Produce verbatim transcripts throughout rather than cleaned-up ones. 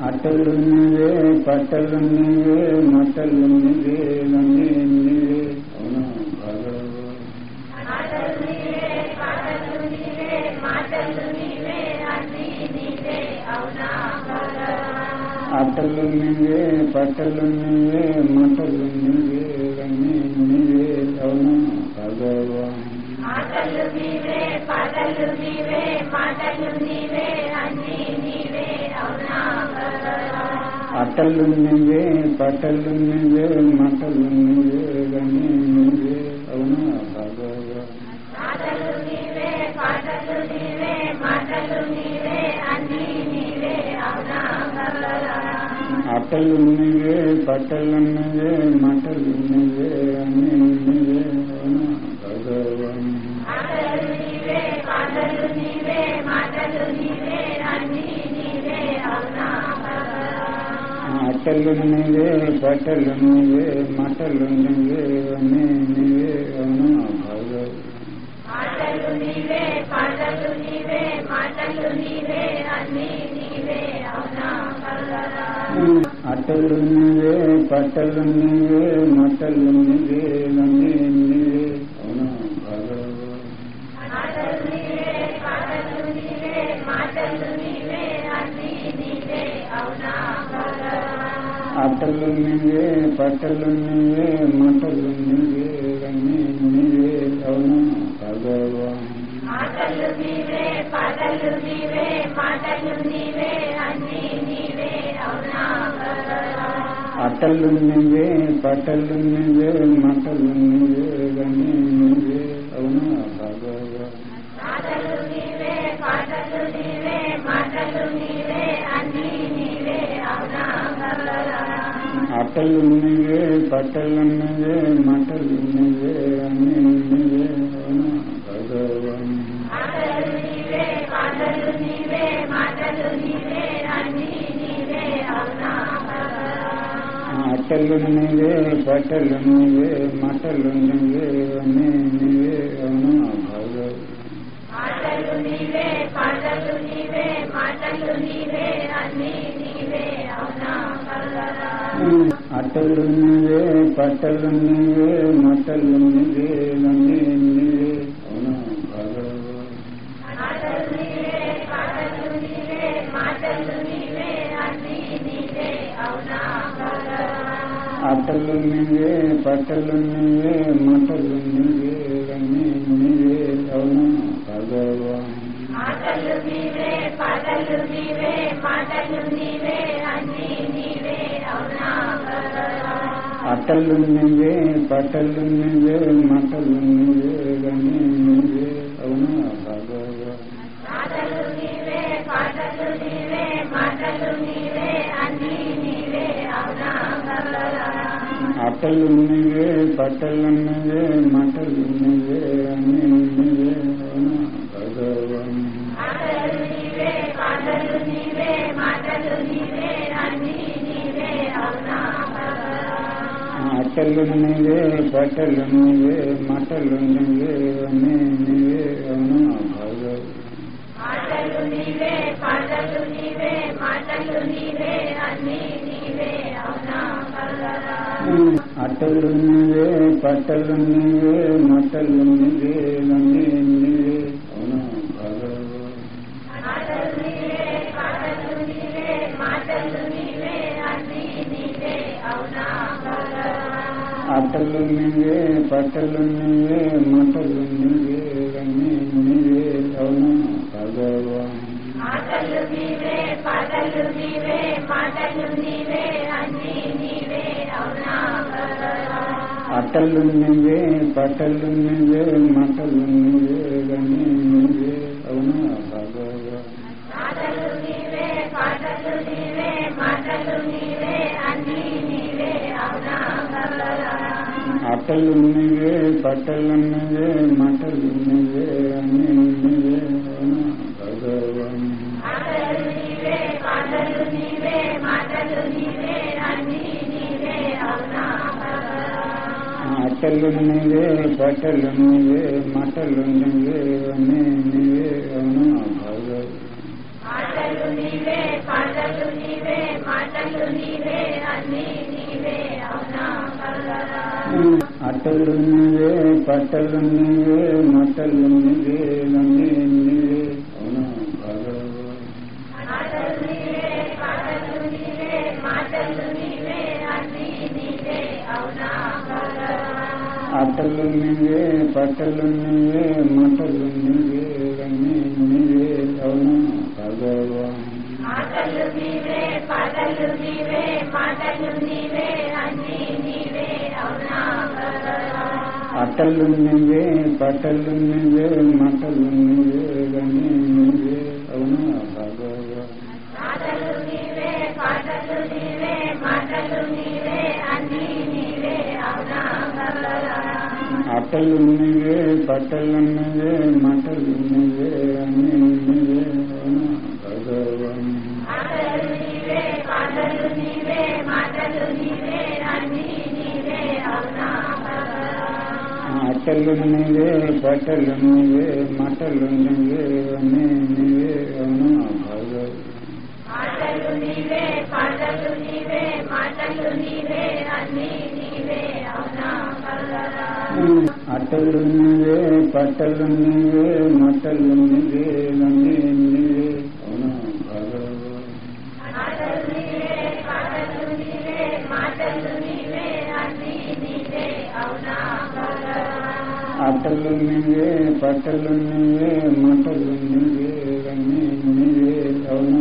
అటలు నీవే పటలు నీవే మటలు నీవే అన్నీ నీవే అవునా భగవాన్. అటలు నీవే పటలు నీవే మటలు నీవే అన్నీ నీవే అవునా భగవాన్. మాటలు నీవే పాటలు నీవే మాటలు నీవే అన్నీ నీవే అవునా భగవాన్. అటలు నీవే పటలు నీవే మటలు నీవే అన్నీ నీవే అవునా భగవాన్. మాటలు నీవే పాటలు నీవే మాటలు నీవే అన్నీ నీవే అవునా భగవాన్. అటలు నీవే పటలు నీవే మటలు నీవే అన్నీ నీవే అవునా భగవాన్. మాటలు నీవే పాటలు నీవే మాటలు నీవే అన్నీ నీవే అవునా భగవాన్. అటలు నీవే పటలు నీవే మటలు నీవే అన్నీ నీవే అవునా భగవాన్. మాటలు నీవే పాటలు నీవే మాటలు నీవే అన్నీ నీవే అవునా భగవాన్. అటలు నీవే పటలు నీవే మటలు నీవే అన్నీ నీవే అవునా భగవాన్. మాటలు నీవే పాటలు నీవే మాటలు నీవే అన్నీ నీవే అవునా భగవాన్. అటలు నీవే పటలు నీవే మటలు నీవే అన్నీ నీవే అవునా భగవాన్. మాటలు నీవే పాటలు నీవే మాటలు నీవే అన్నీ నీవే అవునా భగవాన్. అటలు నీవే పటలు నీవే మటలు నీవే అన్నీ నీవే అవునా భగవాన్. మాటలు నీవే పాటలు నీవే మాటలు నీవే అన్నీ నీవే అవునా భగవాన్. అటలు నీవే పటలు నీవే మటలు నీవే అన్నీ నీవే అవునా భగవాన్. మాటలు నీవే పాటలు నీవే మాటలు నీవే అన్నీ నీవే అవునా భగవాన్. అటలు నీవే పటలు నీవే మటలు నీవే అన్నీ నీవే అవునా భగవాన్. మాటలు నీవే పాటలు నీవే మాటలు నీవే అన్నీ నీవే అవునా భగవాన్. అటలు నీవే పటలు నీవే మటలు నీవే అన్నీ నీవే అవునా భగవాన్. మాటలు నీవే పాటలు నీవే మాటలు నీవే అన్నీ నీవే అవునా భగవాన్. అటలు నీవే పటలు నీవే మటలు నీవే అన్నీ నీవే అవునా భగవాన్. మాటలు నీవే పాటలు నీవే మాటలు నీవే అన్నీ నీవే అవునా భగవాన్. అటలు నీవే పటలు నీవే మటలు నీవే అన్నీ నీవే అవునా భగవాన్. మాటలు నీవే పాటలు నీవే మాటలు నీవే అన్నీ నీవే అవునా భగవాన్. అటలు నీవే పటలు నీవే మటలు నీవే అన్నీ నీవే అవునా భగవాన్. మాటలు నీవే పాటలు నీవే మాటలు నీవే అన్నీ నీవే అవునా భగవాన్. అటలు నీవే పటలు నీవే మటలు నీవే అన్నీ నీవే అవునా భగవాన్. మాటలు నీవే పాటలు నీవే మాటలు నీవే అన్నీ నీవే అవునా భగవాన్. అటలు నీవే పటలు నీవే మటలు నీవే అన్నీ నీవే అవునా భగవాన్. మాటలు నీవే పాటలు నీవే మాటలు నీవే అన్నీ నీవే అవునా భగవాన్. అటలు నీవే పటలు నీవే మటలు నీవే అన్నీ నీవే అవునా భగవాన్. మాటలు నీవే పాటలు నీవే మాటలు నీవే అన్నీ నీవే అవునా భగవాన్. అటలు నీవే పటలు నీవే మటలు నీవే అన్నీ నీవే అవునా భగవాన్. మాటలు నీవే పాటలు నీవే మాటలు నీవే అన్నీ నీవే అవునా భగవాన్. అటలు నీవే పటలు నీవే మటలు నీవే అన్నీ నీవే అవునా భగవాన్. మాటలు నీవే పాటలు నీవే మాటలు నీవే అన్నీ నీవే అవునా భగవాన్. అటలు నీవే పటలు నీవే మటలు నీవే అన్నీ నీవే అవునా భగవాన్. మాటలు నీవే పాటలు నీవే అన్నీ నీవే అవునా భగవా అటలు నీవే పట్టలు నీవే మటలు నీవే అన్నీ నీవే అవునా భగవా మాటలు నీవే పాటలు నీవే మాటలు నీవే అన్నీ నీవే అవునా భగవా అటలు నీవే పట్టలు నీవే మటలు నీవే అన్నీ నీవే అవునా భగవా మాటలు నీవే పాటలు నీవే మాటలు నీవే అన్నీ నీవే అవునా భగవా అటలు నీవే పట్టలు నీవే మటలు నీవే అన్నీ నీవే అవునా భగవా మాటలు నీవే పాటలు నీవే మాటలు నీవే అన్నీ నీవే అవునా భగవా అటలు నీవే పట్టలు నీవే మటలు నీవే అన్నీ నీవే అవునా భగవా మాటలు నీవే పాటలు నీవే మాటలు నీవే అన్నీ నీవే అవునా భగవా అటలు నీవే పట్టలు నీవే మటలు నీవే అన్నీ నీవే అవునా భగవా మాటలు నీవే పాటలు నీవే మాటలు నీవే అన్నీ నీవే అవునా భగవా అటలు నీవే పట్టలు నీవే మటలు నీవే అన్నీ నీవే అవునా భగవా మాటలు నీవే పాటలు నీవే మాటలు నీవే అన్నీ నీవే అవునా భగవా అటలు నీవే పట్టలు నీవే మటలు నీవే అన్నీ నీవే అవునా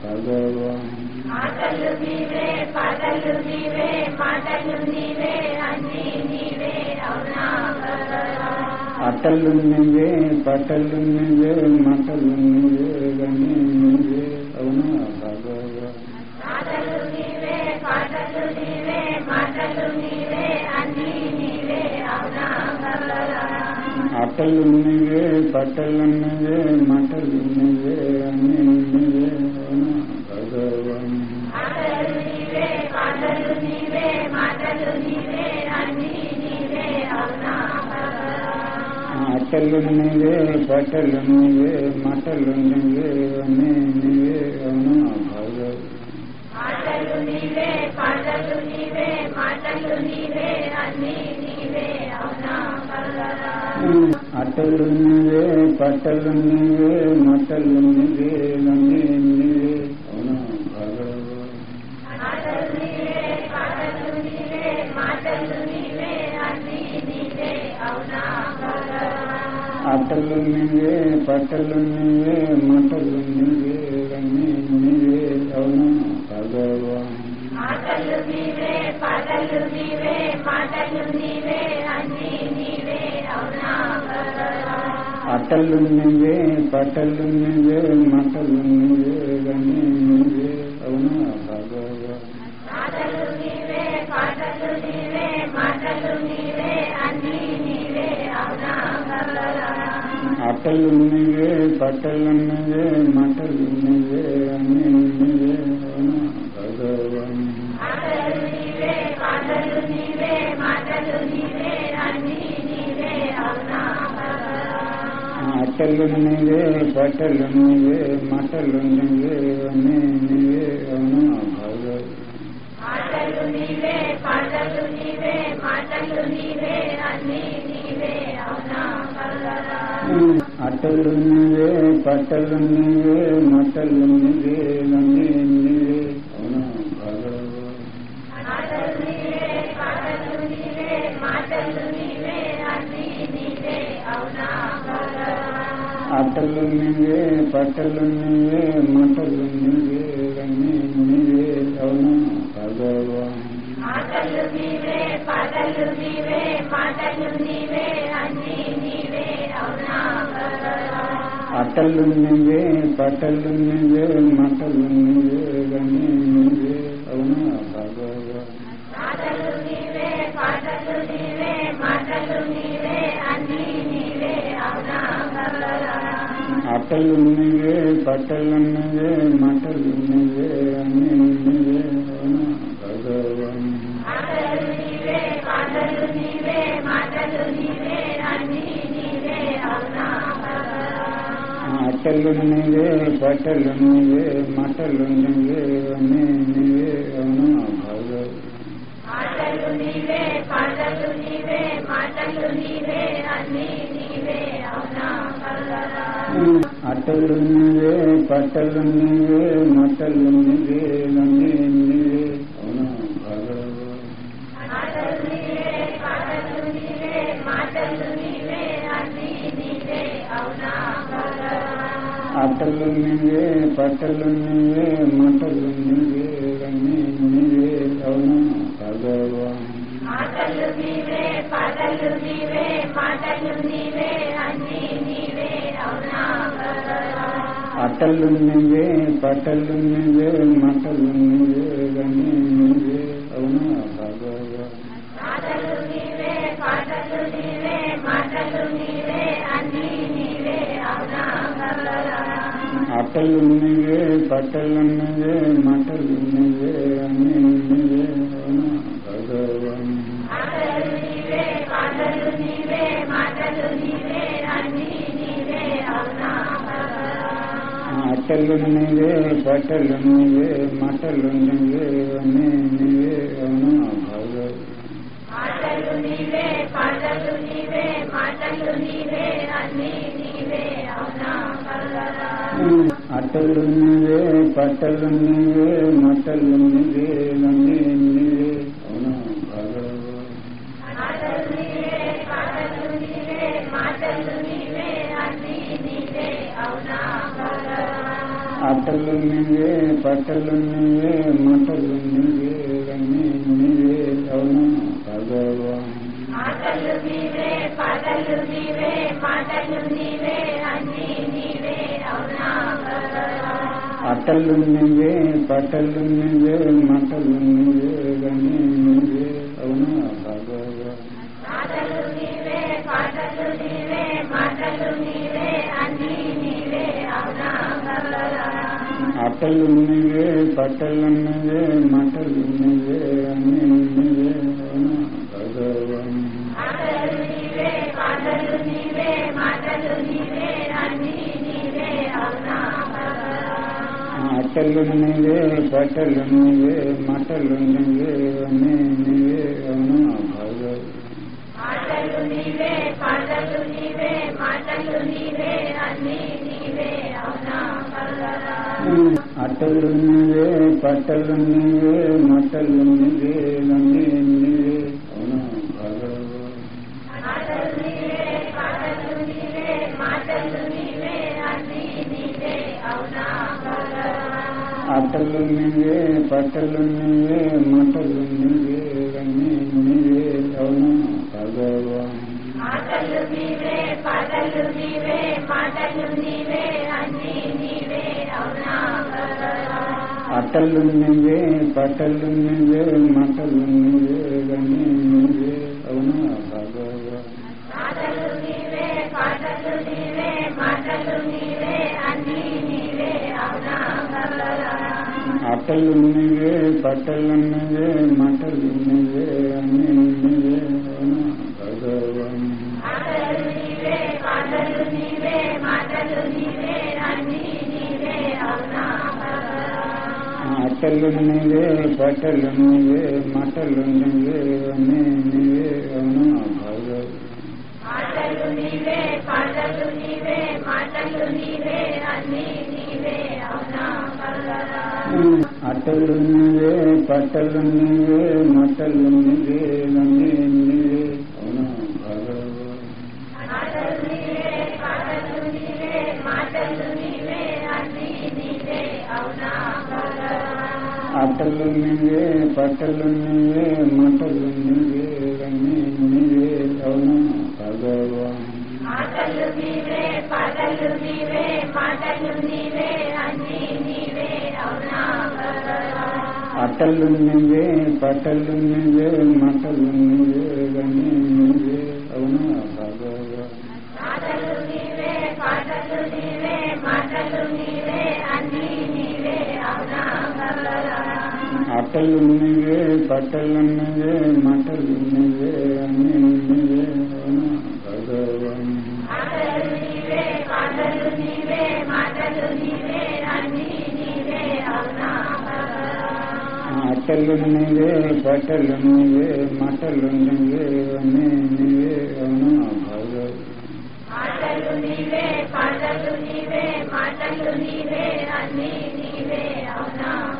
భగవా మాటలు నీవే పాటలు నీవే మాటలు నీవే అన్నీ నీవే అవునా భగవా అటలు నీవే పట్టలు నీవే మటలు నీవే అన్నీ నీవే అవునా భగవా మాటలు నీవే పాటలు నీవే మాటలు నీవే అన్నీ నీవే అవునా భగవా అటలు నీవే పట్టలు నీవే మటలు నీవే అన్నీ నీవే అవునా భగవా మాటలు నీవే పాటలు నీవే మాటలు నీవే అన్నీ నీవే అవునా భగవా అటలు నీవే పట్టలు నీవే మటలు నీవే అన్నీ నీవే అవునా భగవా మాటలు నీవే పాటలు నీవే మాటలు నీవే అన్నీ నీవే అవునా భగవా అటలు నీవే పట్టలు నీవే మటలు నీవే అన్నీ నీవే అవునా భగవా మాటలు నీవే పాటలు నీవే మాటలు నీవే అన్నీ నీవే అవునా భగవా అటలు నీవే పట్టలు నీవే మటలు నీవే అన్నీ నీవే అవునా భగవా మాటలు నీవే పాటలు నీవే మాటలు నీవే అన్నీ నీవే అవునా భగవా అటలు నీవే పట్టలు నీవే మటలు నీవే అన్నీ నీవే అవునా భగవా మాటలు నీవే పాటలు నీవే మాటలు నీవే అన్నీ నీవే అవునా భగవా అటలు నీవే పట్టలు నీవే మటలు నీవే అన్నీ నీవే అవునా భగవా మాటలు నీవే పాటలు నీవే మాటలు నీవే అన్నీ నీవే అవునా భగవా అటలు నీవే పట్టలు నీవే మటలు నీవే అన్నీ నీవే అవునా భగవా మాటలు నీవే పాటలు నీవే మాటలు నీవే అన్నీ నీవే అవునా భగవా అటలు నీవే పట్టలు నీవే మటలు నీవే అన్నీ నీవే అవునా భగవా మాటలు నీవే పాటలు నీవే మాటలు నీవే అన్నీ నీవే అవునా భగవా అటలు నీవే పట్టలు నీవే మటలు నీవే అన్నీ నీవే అవునా భగవా మాటలు నీవే పాటలు నీవే మాటలు నీవే అన్నీ నీవే అవునా భగవా అటలు నీవే పట్టలు నీవే మటలు నీవే అన్నీ నీవే అవునా భగవా మాటలు నీవే పాటలు నీవే మాటలు నీవే అన్నీ నీవే అవునా భగవా అటలు నీవే పట్టలు నీవే మటలు నీవే అన్నీ నీవే అవునా భగవా మాటలు నీవే పాటలు నీవే మాటలు నీవే అన్నీ నీవే అవునా భగవా అటలు నీవే పట్టలు నీవే మటలు నీవే అన్నీ నీవే అవునా భగవా అటలు నీవే పట్టలు నీవే మటలు నీవే అన్నీ నీవే అవునా భగవాన్. అటలు నీవే పట్టలు నీవే మటలు నీవే అన్నీ నీవే అవునా భగవాన్. మాటలు నీవే పాటలు నీవే మాటలు నీవే అన్నీ నీవే అవునా భగవాన్. అటలు నీవే పట్టలు నీవే మటలు నీవే అన్నీ నీవే అవునా భగవాన్. మాటలు నీవే పాటలు నీవే మాటలు నీవే అన్నీ నీవే అవునా భగవాన్. అటలు నీవే పట్టలు నీవే మటలు నీవే అన్నీ నీవే అవునా భగవాన్. మాటలు నీవే పాటలు నీవే మాటలు నీవే అన్నీ నీవే అవునా భగవాన్. అటలు నీవే పట్టలు నీవే మటలు నీవే అన్నీ నీవే అవునా భగవాన్. మాటలు నీవే పాటలు నీవే మాటలు నీవే అన్నీ నీవే అవునా భగవాన్. అటలు నీవే పట్టలు నీవే మటలు నీవే అన్నీ నీవే అవునా భగవాన్. మాటలు నీవే పాటలు నీవే మాటలు నీవే అన్నీ నీవే అవునా భగవాన్. అటలు నీవే పట్టలు నీవే మటలు నీవే అన్నీ నీవే అవునా భగవాన్. మాటలు నీవే పాటలు నీవే మాటలు నీవే అన్నీ నీవే అవునా భగవాన్. అటలు నీవే పట్టలు నీవే మటలు నీవే అన్నీ నీవే అవునా భగవాన్. మాటలు నీవే పాటలు నీవే మాటలు నీవే అన్నీ నీవే అవునా భగవాన్. అటలు నీవే పట్టలు నీవే మటలు నీవే అన్నీ నీవే అవునా భగవాన్. మాటలు నీవే పాటలు నీవే మాటలు నీవే అన్నీ నీవే అవునా భగవాన్. అటలు నీవే పట్టలు నీవే మటలు నీవే అన్నీ నీవే అవునా భగవాన్. మాటలు నీవే పాటలు నీవే మాటలు నీవే అన్నీ నీవే అవునా భగవాన్. అటలు నీవే పట్టలు నీవే మటలు నీవే అన్నీ నీవే అవునా భగవాన్. మాటలు నీవే పాటలు నీవే మాటలు నీవే అన్నీ నీవే అవునా భగవాన్. అటలు నీవే పట్టలు నీవే మటలు నీవే అన్నీ నీవే అవునా భగవాన్. మాటలు నీవే పాటలు నీవే మాటలు నీవే అన్నీ నీవే అవునా భగవాన్. అటలు నీవే పట్టలు నీవే మటలు నీవే అన్నీ నీవే అవునా భగవాన్. మాటలు నీవే పాటలు నీవే మాటలు నీవే అన్నీ నీవే అవునా భగవాన్. అటలు నీవే పట్టలు నీవే మటలు నీవే అన్నీ నీవే అవునా భగవాన్. మాటలు నీవే పాటలు నీవే మాటలు నీవే అన్నీ నీవే అవునా భగవాన్. అటలు నీవే పట్టలు నీవే మటలు నీవే అన్నీ నీవే అవునా భగవాన్. మాటలు నీవే పాటలు నీవే మాటలు నీవే అన్నీ నీవే అవునా భగవాన్. అటలు నీవే పట్టలు నీవే మటలు నీవే అన్నీ నీవే అవునా భగవాన్. మాటలు నీవే పాటలు నీవే మాటలు నీవే అన్నీ నీవే అవునా భగవాన్. అటలు నీవే పట్టలు నీవే మటలు నీవే అన్నీ నీవే అవునా భగవాన్. మాటలు నీవే పాటలు నీవే మాటలు నీవే అన్నీ నీవే అవునా భగవాన్. అటలు నీవే పట్టలు నీవే మటలు నీవే అన్నీ నీవే అవునా భగవాన్. మాటలు నీవే పాటలు నీవే మాటలు నీవే అన్నీ నీవే అవునా భగవాన్. అటలు నీవే పట్టలు నీవే మటలు నీవే అన్నీ నీవే అవునా భగవాన్. మాటలు నీవే పాటలు నీవే మాటలు నీవే అన్నీ నీవే అవునా భగవాన్. అటలు నీవే పట్టలు నీవే మటలు నీవే అన్నీ నీవే అవునా భగవాన్. మాటలు నీవే పాటలు నీవే మాటలు నీవే అన్నీ నీవే అవునా